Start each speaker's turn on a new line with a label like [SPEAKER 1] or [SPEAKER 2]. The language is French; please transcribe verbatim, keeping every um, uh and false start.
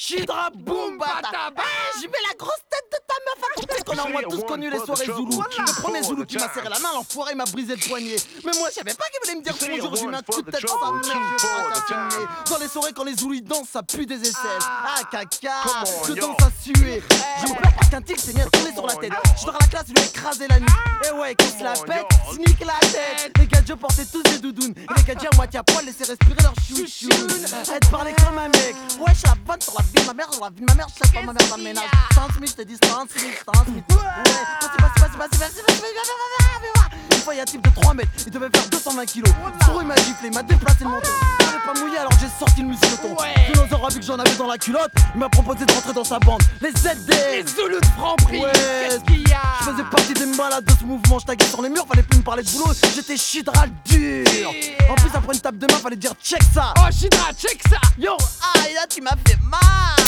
[SPEAKER 1] Chidra boum bata. J'y mets la grosse tête de ta meuf à côté qu'on a moi tous connu les soirées Zoulou. Le premier Zoulou qui m'a serré la main, l'enfoiré m'a brisé le poignet. Mais moi je savais pas qu'il voulait me dire bonjour, j'ai mis un coup de tête sur sa mère, je fracasse. Dans les soirées quand les Zoulous ils dansent, ça pue des aisselles. Ah caca, je danse à suer. J'ai eu peur parce qu'un tigre s'est mis à tourner sur la tête. Je dors à la classe, il lui a écrasé la nuit. Et ouais, qu'il se la pète, sneak la tête. Les gadgets portaient tous des doudounes. Et les gadgets à moitié à poil laissaient respirer leur chouchoune. Elle parlait comme un mec. Ouais, je suis la bonne sur la vie de ma mère, sur la vie de ma mère, je sais pas ma mère dans le ménage. Transmis, je te dis transmis, transmis. Ouais, vas-y, vas-y, vas-y, vas-y, vas-y, vas-y. Une fois, il y a un type de trois mètres, il devait faire deux cent vingt kilos. Sur il m'a giflé, il m'a déplacé le menton. Je n'avais pas mouillé alors j'ai sorti le musicoton. Dinosaure a vu que j'en avais dans la culotte, il m'a proposé de rentrer dans sa bande. Les Z D,
[SPEAKER 2] les Zoulous de Franprix,
[SPEAKER 1] ouais.
[SPEAKER 2] Qu'est-ce qu'il y a?
[SPEAKER 1] Je faisais partie des malades de ce mouvement, je taguais sur les murs, fallait plus me parler de boulot, j'étais chidral dur. En plus après une tape de main, fallait dire check ça.
[SPEAKER 2] Oh Chidra, check ça.
[SPEAKER 1] Yo, aïe là tu m'as fait mal.